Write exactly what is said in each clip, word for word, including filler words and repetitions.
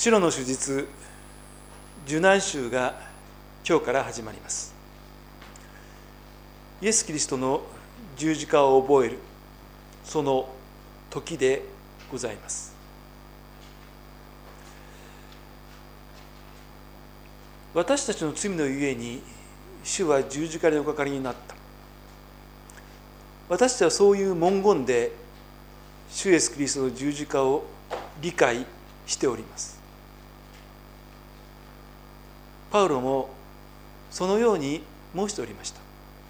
シロの手術受難週が今日から始まります。イエス・キリストの十字架を覚えるその時でございます。私たちの罪のゆえに主は十字架でおかかりになった。私たちはそういう文言で主イエス・キリストの十字架を理解しております。パウロもそのように申しておりました。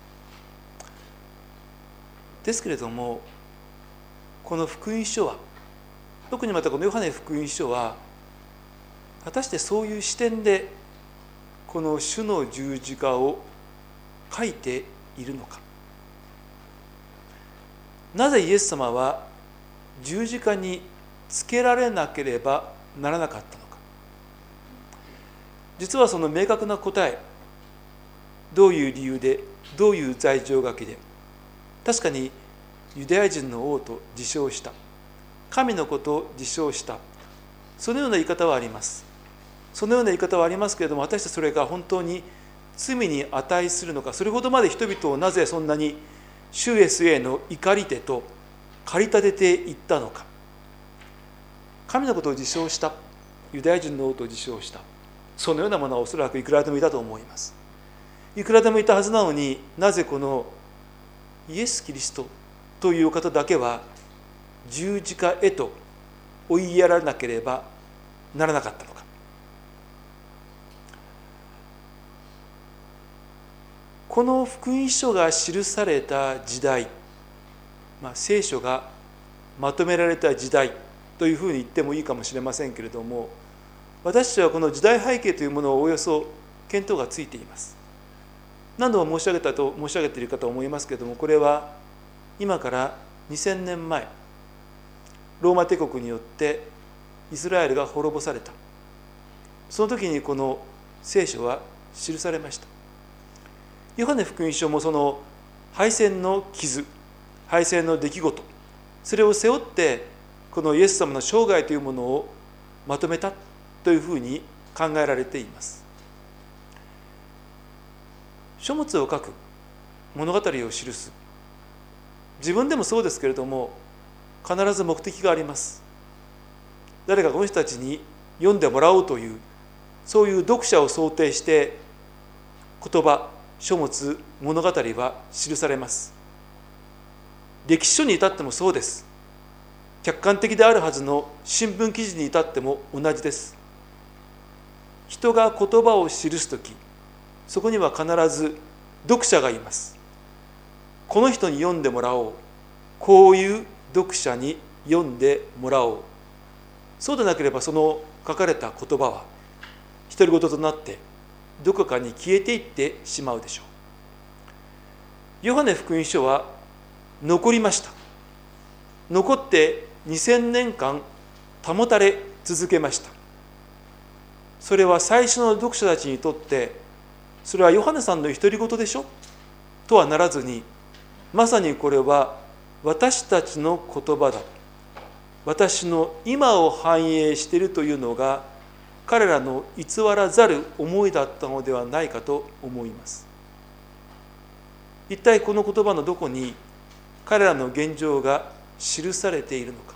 ですけれども、この福音書は、特にまたこのヨハネ福音書は、果たしてそういう視点でこの主の十字架を書いているのか。なぜイエス様は十字架につけられなければならなかったのか。実はその明確な答え、どういう理由で、どういう罪状書きで、確かにユダヤ人の王と自称した、神の子と自称した、そのような言い方はあります。そのような言い方はありますけれども、果たしてそれが本当に罪に値するのか、それほどまで人々をなぜそんなに主イエスへの怒り手と駆り立てていったのか。神のことを自称した、ユダヤ人の王と自称した、そのようなものはおそらくいくらでもいたと思います。いくらでもいたはずなのに、なぜこのイエス・キリストという方だけは十字架へと追いやらなければならなかったのか。この福音書が記された時代、まあ、聖書がまとめられた時代というふうに言ってもいいかもしれませんけれども、私たちはこの時代背景というものをおおよそ見当がついています。何度も申し上げたと申し上げているかと思いますけれども、これは今からにせんねんまえ、ローマ帝国によってイスラエルが滅ぼされた、その時にこの聖書は記されました。ヨハネ福音書もその敗戦の傷、敗戦の出来事、それを背負ってこのイエス様の生涯というものをまとめたというふうに考えられています。書物を書く、物語を記す、自分でもそうですけれども、必ず目的があります。誰かこの人たちに読んでもらおうという、そういう読者を想定して言葉、書物、物語は記されます。歴史書に至ってもそうです。客観的であるはずの新聞記事に至っても同じです。人が言葉を記すとき、そこには必ず読者がいます。この人に読んでもらおう。こういう読者に読んでもらおう。そうでなければその書かれた言葉は独り言となってどこかに消えていってしまうでしょう。ヨハネ福音書は残りました。残ってにせんねんかん保たれ続けました。それは最初の読者たちにとって、それはヨハネさんの独り言でしょとはならずに、まさにこれは私たちの言葉だ、私の今を反映しているというのが彼らの偽らざる思いだったのではないかと思います。一体この言葉のどこに彼らの現状が記されているのか。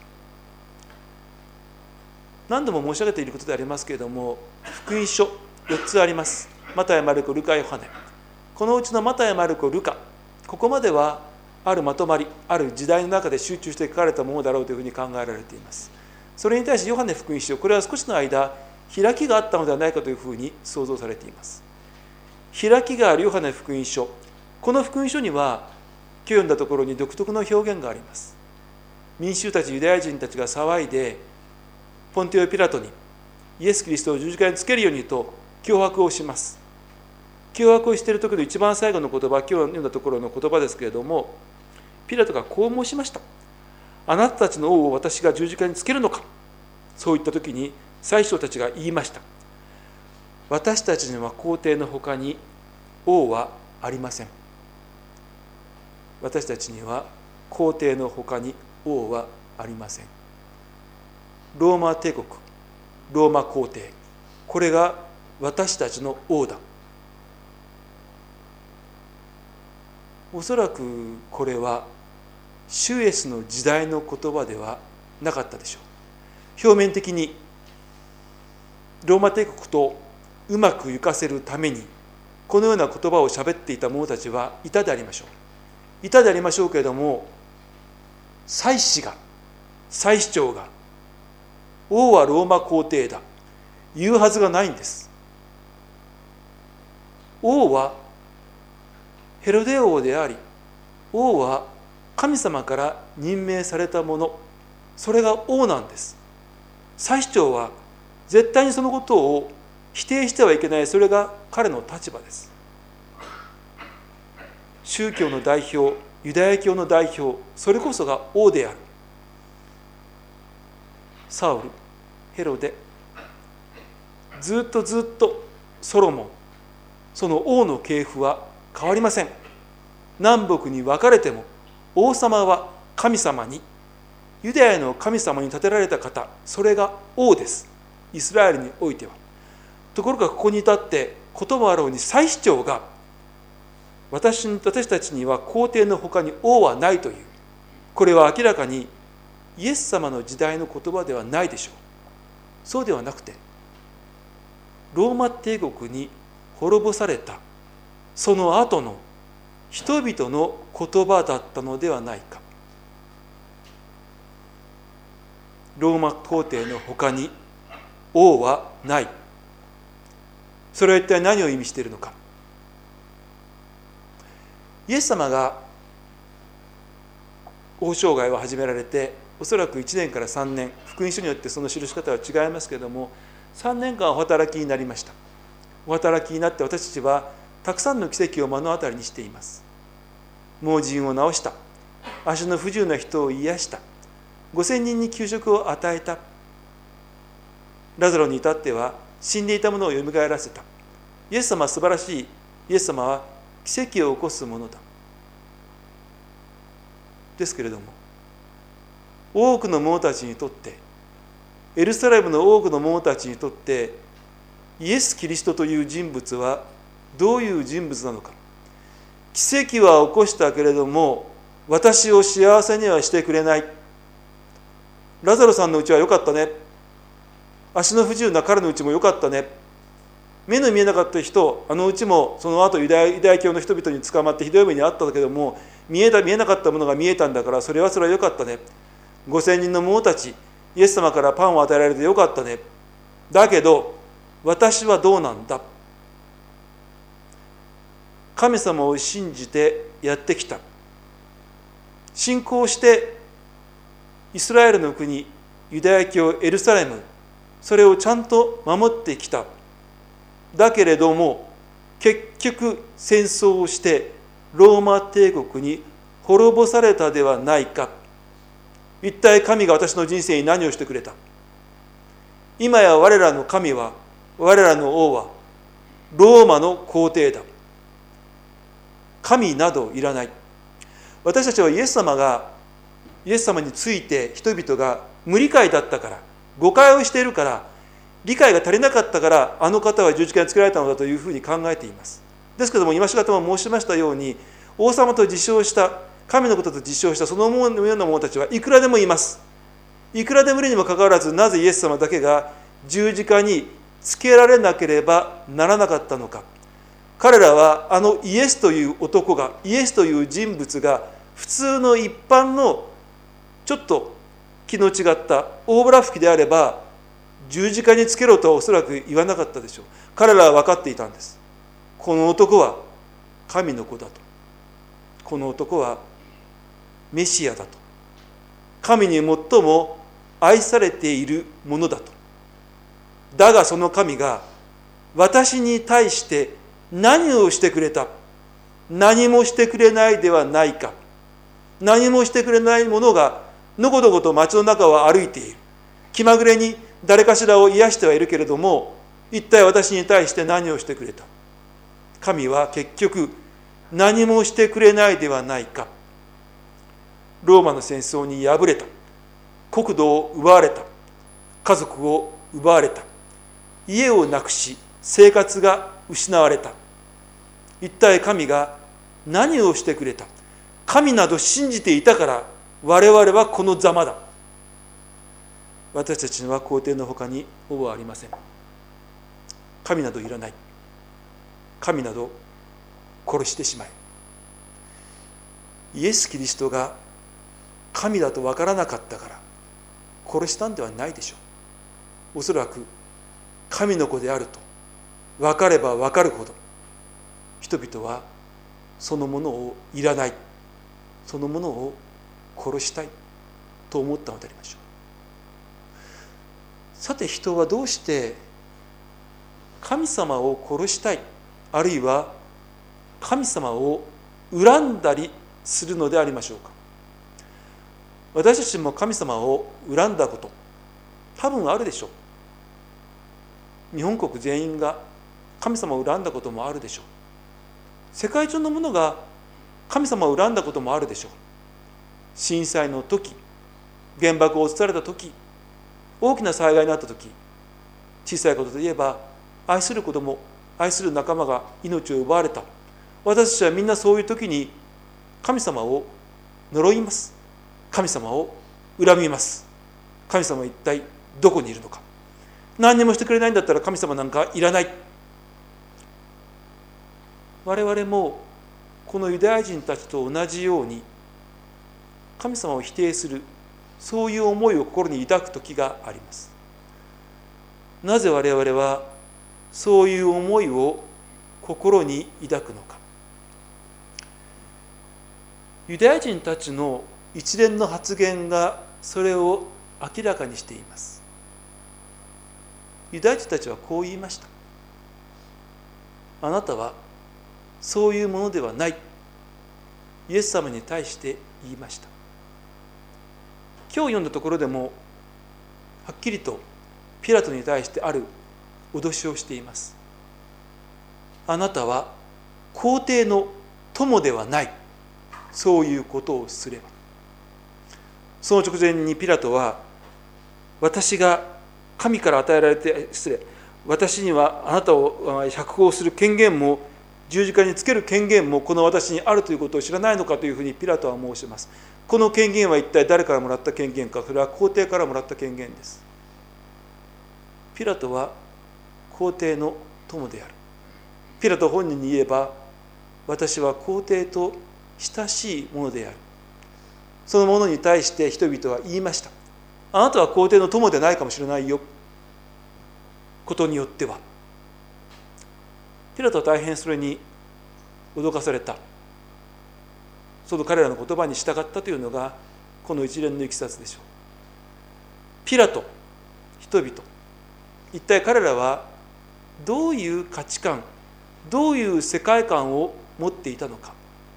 何度も申し上げていることでありますけれども、福音書よっつあります。マタイ、マルコ、ルカ、ヨハネ。このうちのマタイ、マルコ、ルカ、ここまではあるまとまり、ある時代の中で集中して書かれたものだろうというふうに考えられています。それに対してヨハネ福音書、これは少しの間開きがあったのではないかというふうに想像されています。開きがあるヨハネ福音書、この福音書には今日読んだところに独特の表現があります。民衆たち、ユダヤ人たちが騒いでポンテオ・ピラトにイエス・キリストを十字架につけるようにと脅迫をします。脅迫をしている時の一番最後の言葉、今日読んだところの言葉ですけれども、ピラトがこう申しました。あなたたちの王を私が十字架につけるのか。そういった時に宰相たちが言いました。私たちには皇帝のほかに王はありません。私たちには皇帝のほかに王はありません。ローマ帝国、 ローマ皇帝、これが私たちの王だ。おそらくこれは主イエスの時代の言葉ではなかったでしょう。表面的にローマ帝国とうまくいかせるためにこのような言葉を喋っていた者たちはいたでありましょう。いたでありましょうけれども、祭司が祭司長が王はローマ皇帝だ言うはずがないんです。王はヘロデ王であり、王は神様から任命されたもの、それが王なんです。祭司長は絶対にそのことを否定してはいけない、それが彼の立場です。宗教の代表、ユダヤ教の代表、それこそが王である。サウル、ヘロデ、ずっとずっとソロモン、その王の系譜は変わりません。南北に分かれても王様は神様に、ユダヤの神様に立てられた方、それが王です。イスラエルにおいては。ところがここに至ってこともあろうに祭司長が 私, 私たちには皇帝の他に王はないという、これは明らかにイエス様の時代の言葉ではないでしょう。そうではなくて、ローマ帝国に滅ぼされたその後の人々の言葉だったのではないか。ローマ皇帝の他に王はない。それは一体何を意味しているのか。イエス様が王生涯を始められておそらくいちねんからさんねん、福音書によってその記し方は違いますけれども、さんねんかんお働きになりました。お働きになって私たちはたくさんの奇跡を目の当たりにしています。盲人を治した、足の不自由な人を癒した、ごせんにんに給食を与えた、ラザロに至っては死んでいたものをよみがえらせた。イエス様は素晴らしい。イエス様は奇跡を起こすものだ。ですけれども、多くの者たちにとって、エルサレムの多くの者たちにとって、イエス・キリストという人物はどういう人物なのか。奇跡は起こしたけれども、私を幸せにはしてくれない。ラザロさんのうちは良かったね。足の不自由な彼のうちも良かったね。目の見えなかった人、あのうちもその後ユダヤ、ユダヤ教の人々に捕まってひどい目にあったけども、見えた見えなかったものが見えたんだから、それはそれは良かったね。ごせんにんの者たち、イエス様からパンを与えられて良かったね。だけど私はどうなんだ。神様を信じてやってきた。信仰してイスラエルの国、ユダヤ教エルサレム、それをちゃんと守ってきた。だけれども結局戦争をしてローマ帝国に滅ぼされたではないか。一体神が私の人生に何をしてくれた。今や我らの神は、我らの王はローマの皇帝だ。神などいらない。私たちはイエス様がイエス様について人々が無理解だったから、誤解をしているから、理解が足りなかったから、あの方は十字架につけられたのだというふうに考えています。ですけども、今しがたも申しましたように、王様と自称した、神のことと自称したそのような者たちはいくらでもいます。いくらでもいるにもかかわらず、なぜイエス様だけが十字架につけられなければならなかったのか。彼らはあのイエスという男が、イエスという人物が、普通の一般のちょっと気の違った大ぶら吹きであれば十字架につけろとはおそらく言わなかったでしょう。彼らは分かっていたんです。この男は神の子だと。この男はメシアだと。神に最も愛されているものだと。だがその神が私に対して何をしてくれた。何もしてくれないではないか。何もしてくれないものがのこのこと街の中を歩いている。気まぐれに誰かしらを癒してはいるけれども、一体私に対して何をしてくれた。神は結局何もしてくれないではないか。ローマの戦争に敗れた。国土を奪われた。家族を奪われた。家をなくし、生活が失われた。一体神が何をしてくれた？神など信じていたから我々はこのざまだ。私たちには皇帝のほかに王はありません。神などいらない。神など殺してしまえ。イエス・キリストが神だと分からなかったから殺したんではないでしょう。おそらく神の子であると分かれば分かるほど人々はそのものをいらない、そのものを殺したいと思ったのでありましょう。さて、人はどうして神様を殺したい、あるいは神様を恨んだりするのでありましょうか。私たちも神様を恨んだこと多分あるでしょう。日本国全員が神様を恨んだこともあるでしょう。世界中の者が神様を恨んだこともあるでしょう。震災の時、原爆を落とされた時、大きな災害になった時、小さいことで言えば愛する子供、愛する仲間が命を奪われた。私たちはみんなそういう時に神様を呪います。神様を恨みます。神様は一体どこにいるのか。何にもしてくれないんだったら神様なんかいらない。我々もこのユダヤ人たちと同じように神様を否定する、そういう思いを心に抱く時があります。なぜ我々はそういう思いを心に抱くのか。ユダヤ人たちの一連の発言がそれを明らかにしています。ユダヤ人たちはこう言いました。あなたはそういうものではない。イエス様に対して言いました。今日読んだところでもはっきりとピラトに対してある脅しをしています。あなたは皇帝の友ではない。そういうことをすれば。その直前にピラトは、私が神から与えられて、失礼、私にはあなたを釈放する権限も十字架につける権限もこの私にあるということを知らないのかというふうにピラトは申します。この権限は一体誰からもらった権限か。それは皇帝からもらった権限です。ピラトは皇帝の友である。ピラト本人に言えば、私は皇帝と親しいものである。そのものに対して人々は言いました。あなたは皇帝の友でないかもしれないよ。ことによっては。ピラトは大変それに脅かされた。その彼らの言葉に従ったというのがこの一連のいきさつでしょう。ピラト、人々、一体彼らはどういう価値観、どういう世界観を持っていたのか。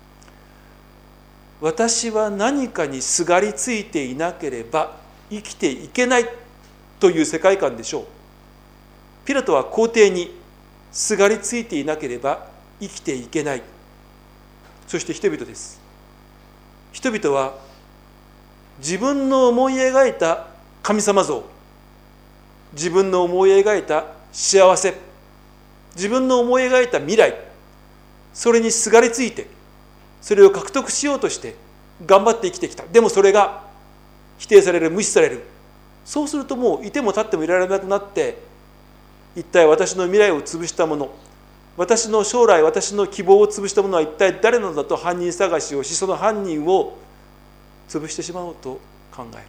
私は何かにすがりついていなければ生きていけないという世界観でしょう。ピラトは皇帝にすがりついていなければ生きていけない。そして人々です。人々は自分の思い描いた神様像、自分の思い描いた幸せ、自分の思い描いた未来、それにすがりついてそれを獲得しようとして頑張って生きてきた。でもそれが否定される、無視される。そうするともういても立ってもいられなくなって、一体私の未来を潰したもの、私の将来、私の希望を潰したものは一体誰なのだと犯人探しをし、その犯人を潰してしまおうと考える。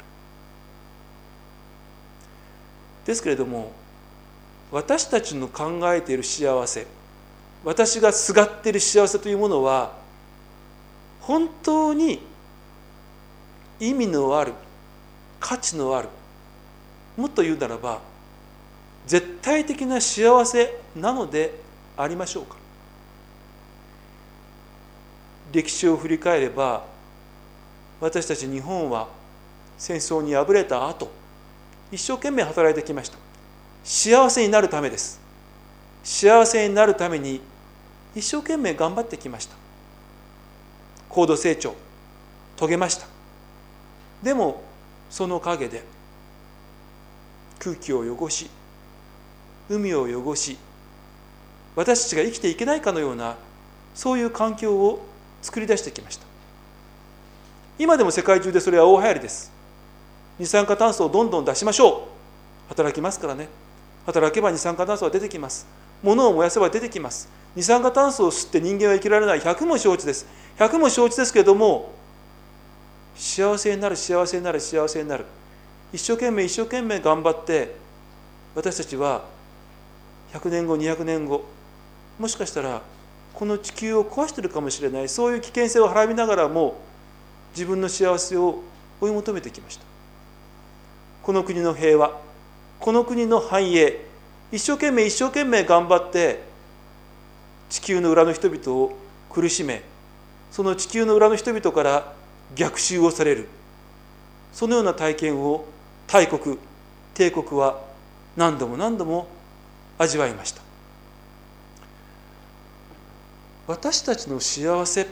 ですけれども、私たちの考えている幸せ、私がすがっている幸せというものは本当に意味のある、価値のある、もっと言うならば絶対的な幸せなのでありましょうか。歴史を振り返れば、私たち日本は戦争に敗れた後、一生懸命働いてきました。幸せになるためです。幸せになるために一生懸命頑張ってきました。高度成長遂げました。でもその陰で空気を汚し、海を汚し、私たちが生きていけないかのような、そういう環境を作り出してきました。今でも世界中でそれは大流行りです。二酸化炭素をどんどん出しましょう。働きますからね。働けば二酸化炭素は出てきます。物を燃やせば出てきます。二酸化炭素を吸って人間は生きられない。百も承知です。百も承知ですけれども、幸せになる、幸せになる、幸せになる。一生懸命一生懸命頑張って、私たちはひゃくねんご、にひゃくねんご、もしかしたらこの地球を壊しているかもしれない、そういう危険性をはらみながらも自分の幸せを追い求めてきました。この国の平和、この国の繁栄、一生懸命一生懸命頑張って地球の裏の人々を苦しめ、その地球の裏の人々から逆襲をされる、そのような体験を大国、帝国は何度も何度も味わいました。私たちの幸せ、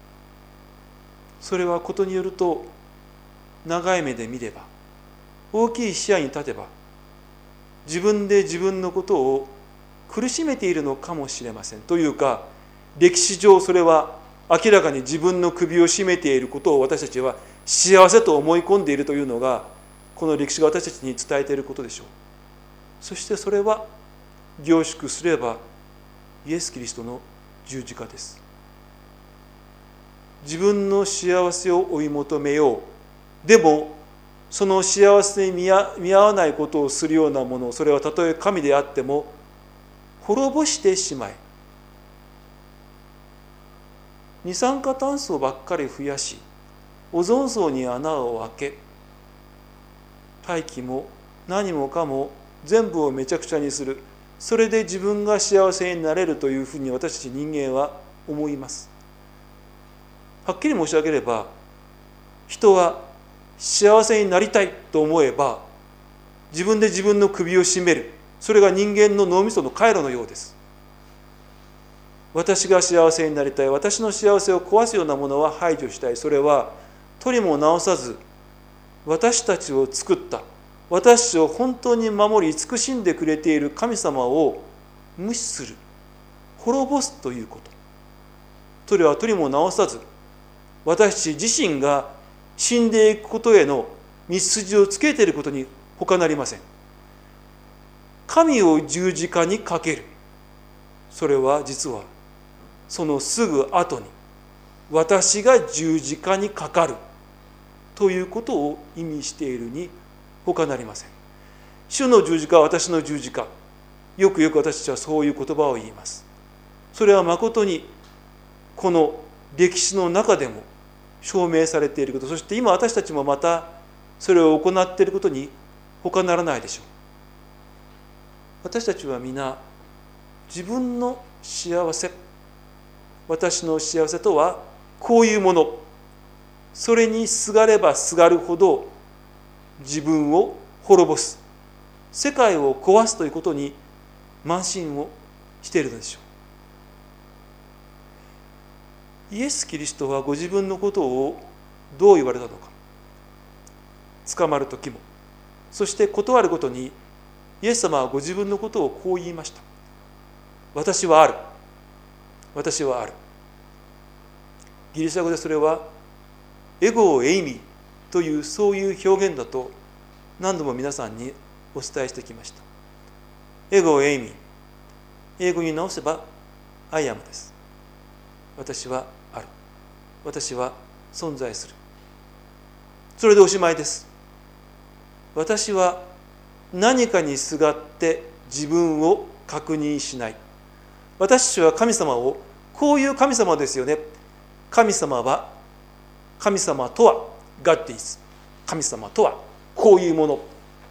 それはことによると、長い目で見れば、大きい視野に立てば、自分で自分のことを苦しめているのかもしれません。というか、歴史上それは明らかに自分の首を絞めていることを私たちは幸せと思い込んでいるというのが、この歴史が私たちに伝えていることでしょう。そしてそれは凝縮すればイエス・キリストの十字架です。自分の幸せを追い求めよう。でもその幸せに見合わないことをするようなもの、それはたとえ神であっても滅ぼしてしまえ。二酸化炭素ばっかり増やし、オゾン層に穴を開け、大気も何もかも全部をめちゃくちゃにする。それで自分が幸せになれるというふうに私たち人間は思います。はっきり申し上げれば、人は幸せになりたいと思えば自分で自分の首を絞める。それが人間の脳みその回路のようです。私が幸せになりたい、私の幸せを壊すようなものは排除したい。それは取りも直さず私たちを作った、私たちを本当に守り慈しんでくれている神様を無視する、滅ぼすということ。それは取りも直さず私たち自身が死んでいくことへの道筋をつけていることに他なりません。神を十字架にかける、それは実はそのすぐ後に私が十字架にかかるということを意味しているに他なりません。主の十字架は私の十字架。よくよく私たちはそういう言葉を言います。それはまことにこの歴史の中でも証明されていること、そして今私たちもまたそれを行っていることに他ならないでしょう。私たちは皆自分の幸せ、私の幸せとはこういうもの、それにすがればすがるほど自分を滅ぼす、世界を壊すということに慢心をしているのでしょう。イエス・キリストはご自分のことをどう言われたのか。捕まる時も、そして断るごとにイエス様はご自分のことをこう言いました。私はある。私はある。ギリシャ語でそれはエゴエイミというそういう表現だと何度も皆さんにお伝えしてきました。エゴエイミ、英語に直せば I am です。私はある。私は存在する。それでおしまいです。私は何かにすがって自分を確認しない。私たちは神様をこういう神様ですよね。神様は、神様とは God is。 神様とはこういうもの。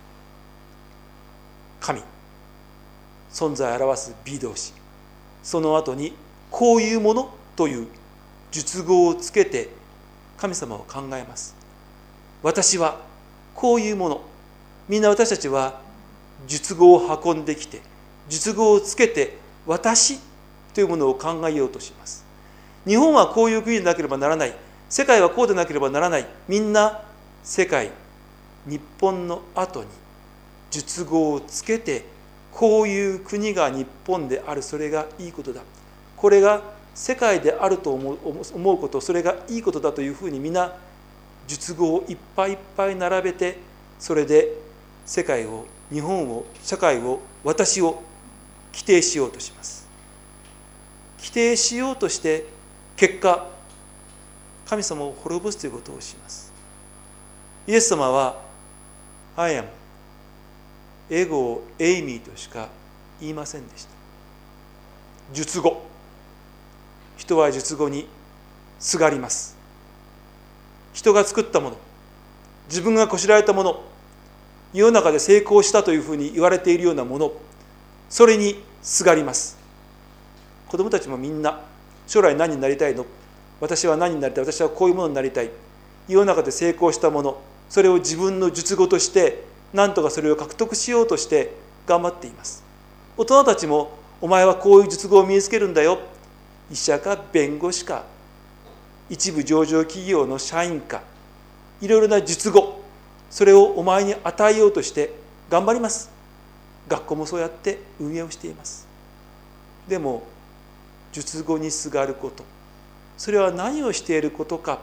神、存在を表す B 動詞、その後にこういうものという述語をつけて神様を考えます。私はこういうもの。みんな私たちは述語を運んできて、述語をつけて私というものを考えようとします。日本はこういう国でなければならない、世界はこうでなければならない。みんな世界、日本の後に述語をつけて、こういう国が日本である、それがいいことだ、これが世界であると思う、思うこと、それがいいことだというふうに皆述語をいっぱいいっぱい並べて、それで世界を、日本を、社会を、私を規定しようとします。規定しようとして結果、神様を滅ぼすということをします。イエス様は I am エゴをエイミーとしか言いませんでした。述語、人は述語にすがります。人が作ったもの、自分がこしらえたもの、世の中で成功したというふうに言われているようなもの、それにすがります。子供たちもみんな将来何になりたいの、私は何になりたい、私はこういうものになりたい、世の中で成功したもの、それを自分の述語として何とかそれを獲得しようとして頑張っています。大人たちも、お前はこういう述語を身につけるんだよ、医者か弁護士か一部上場企業の社員か、いろいろな述語、それをお前に与えようとして頑張ります。学校もそうやって運営をしています。でも述語にすがること、それは何をしていることか。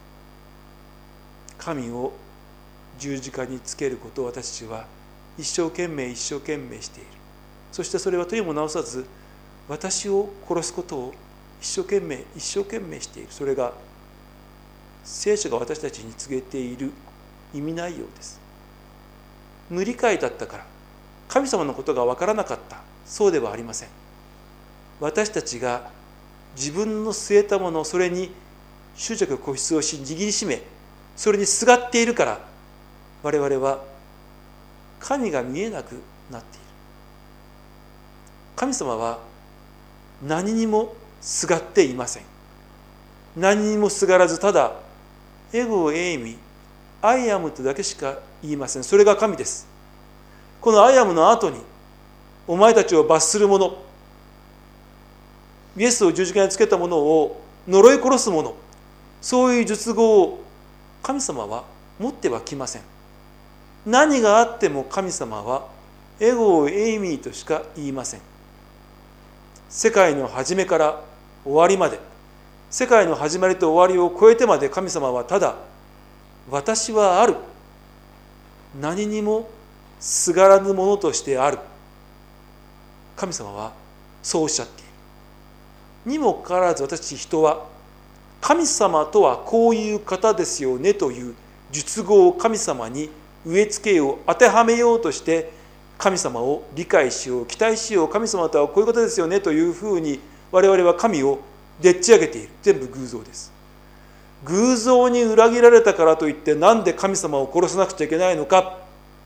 神を十字架につけることを私たちは一生懸命一生懸命している。そしてそれはとにもなおさず私を殺すことを一生懸命一生懸命している。それが聖書が私たちに告げている意味内容です。無理解だったから神様のことが分からなかった、そうではありません。私たちが自分の据えたもの、それに執着固執をし握りしめ、それにすがっているから我々は神が見えなくなっている。神様は何にもすがっていません。何にもすがらず、ただエゴをエイミ、アイアムとだけしか言いません。それが神です。このアイアムの後に、お前たちを罰する者、イエスを十字架につけた者を呪い殺す者、そういう述語を神様は持ってはきません。何があっても神様はエゴをエイミーとしか言いません。世界の始めから終わりまで、世界の始まりと終わりを超えてまで神様はただ、私はある、何にもすがらぬものとしてある、神様はそうおっしゃっている。にもかかわらず私たち人は、神様とはこういう方ですよねという述語を神様に植え付けよう、当てはめようとして神様を理解しよう、期待しよう、神様とはこういうことですよねというふうに我々は神をでっち上げている。全部偶像です。偶像に裏切られたからといってなんで神様を殺さなくちゃいけないのか。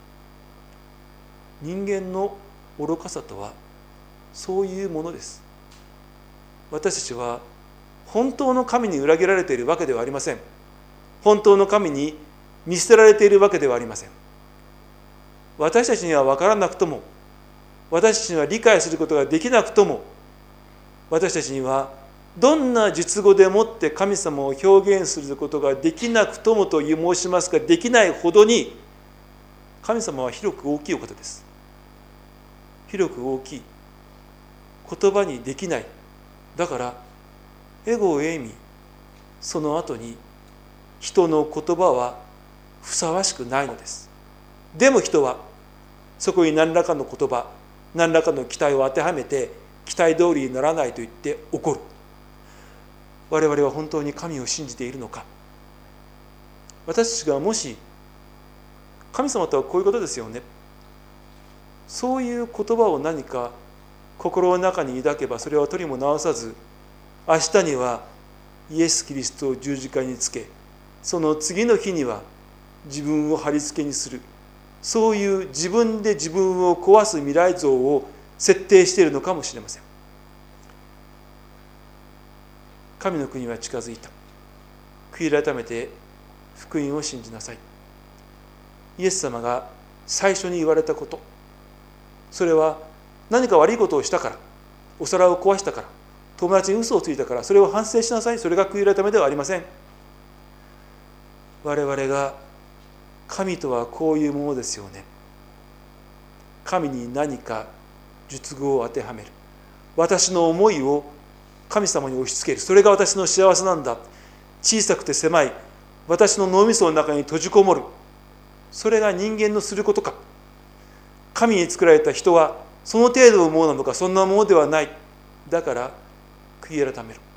人間の愚かさとはそういうものです。私たちは本当の神に裏切られているわけではありません。本当の神に見捨てられているわけではありません。私たちには分からなくとも、私たちには理解することができなくとも、私たちにはどんな述語でもって神様を表現することができなくともと申しますが、できないほどに神様は広く大きいお方です。広く大きい、言葉にできない。だからエゴをエイミ、その後に人の言葉はふさわしくないのです。でも人はそこに何らかの言葉、何らかの期待を当てはめて、期待通りにならないと言って怒る。我々は本当に神を信じているのか。私たちがもし神様とはこういうことですよね、そういう言葉を何か心の中に抱けば、それはとりも直さず、明日にはイエス・キリストを十字架につけ、その次の日には自分を貼り付けにする、そういう自分で自分を壊す未来像を設定しているのかもしれません。神の国は近づいた。悔い改めて福音を信じなさい。イエス様が最初に言われたこと、それは何か悪いことをしたから、お皿を壊したから、友達に嘘をついたから、それを反省しなさい。それが悔い改めではありません。我々が神とはこういうものですよね、 神に何か述語を当てはめる。私の思いを神様に押し付ける。それが私の幸せなんだ。小さくて狭い私の脳みその中に閉じこもる。それが人間のすることか。神に作られた人はその程度のものなのか、そんなものではない。だから悔い改める。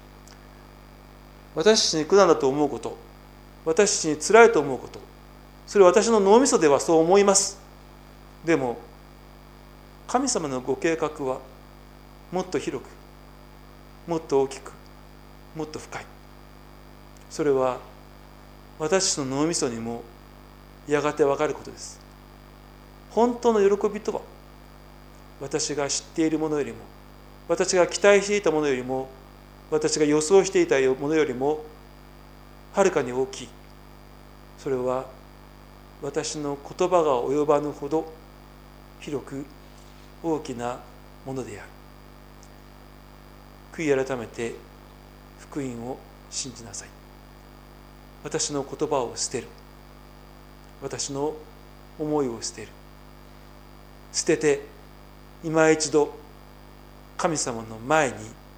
私たちに苦難だと思うこと、私たちに辛いと思うこと、それは私の脳みそではそう思います。でも神様のご計画はもっと広く、もっと大きく、もっと深い。それは私たちの脳みそにもやがて分かることです。本当の喜びとは、私が知っているものよりも、私が期待していたものよりも、私が予想していたものよりもはるかに大きい。それは私の言葉が及ばぬほど広く大きなものである。悔い改めて福音を信じなさい。私の言葉を捨てる。私の思いを捨てる。捨てて今一度神様の前に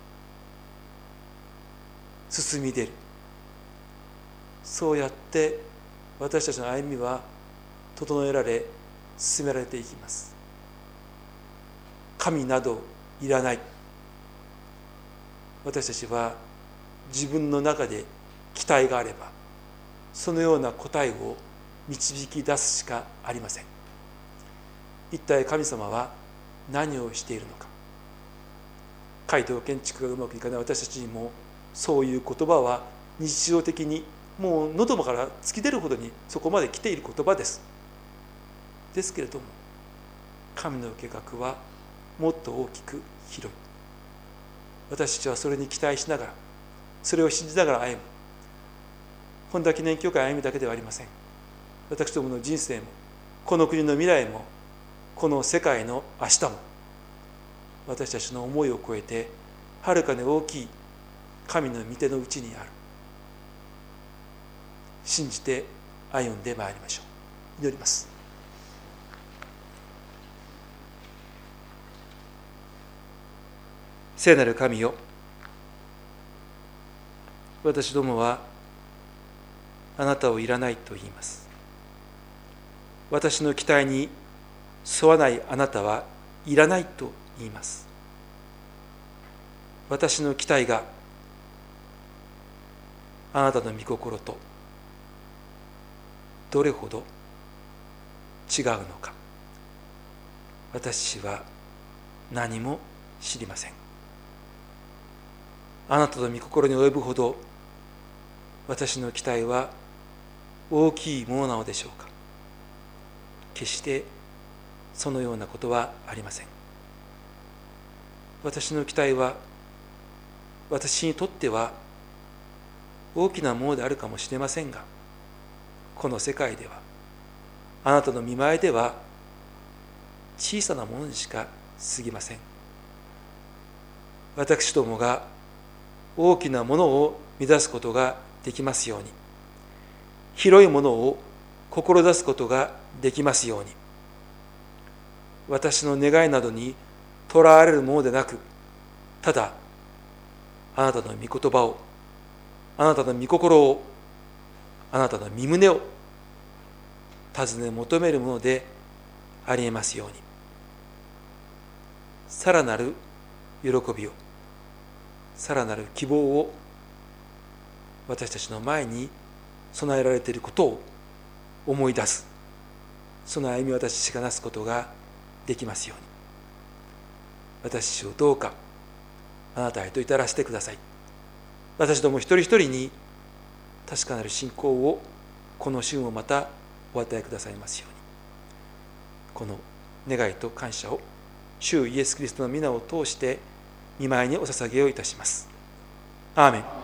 進み出る。そうやって私たちの歩みは整えられ進められていきます。神などいらない。私たちは自分の中で期待があればそのような答えを導き出すしかありません。一体神様は何をしているのか。街道建築がうまくいかない私たちにもそういう言葉は日常的にもう喉から突き出るほどにそこまで来ている言葉です。ですけれども神の計画はもっと大きく広い。私たちはそれに期待しながら、それを信じながら歩む。本田記念教会歩みだけではありません。私どもの人生も、この国の未来も、この世界の明日も、私たちの思いを超えてはるかに大きい神の御手のうちにある。信じて歩んでまいりましょう。祈ります。聖なる神よ、私どもはあなたをいらないと言います。私の期待に沿わないあなたはいらないと言います。私の期待があなたの御心とどれほど違うのか、私は何も知りません。あなたの御心に及ぶほど私の期待は大きいものなのでしょうか。決してそのようなことはありません。私の期待は私にとっては大きなものであるかもしれませんが、この世界ではあなたの見前では小さなものにしか過ぎません。私どもが大きなものを目指すことができますように、広いものを志すことができますように、私の願いなどにとらわれるものでなく、ただあなたの御言葉を、あなたの御心を、あなたの御胸を尋ね求めるものでありえますように、さらなる喜びを、さらなる希望を私たちの前に備えられていることを思い出す、その歩みを私たちがなすことができますように、私たちをどうかあなたへと至らせてください。私ども一人一人に確かなる信仰をこの春をまたお与えくださいますように、この願いと感謝を主イエス・キリストの皆を通して御前にお捧げをいたします。アーメン。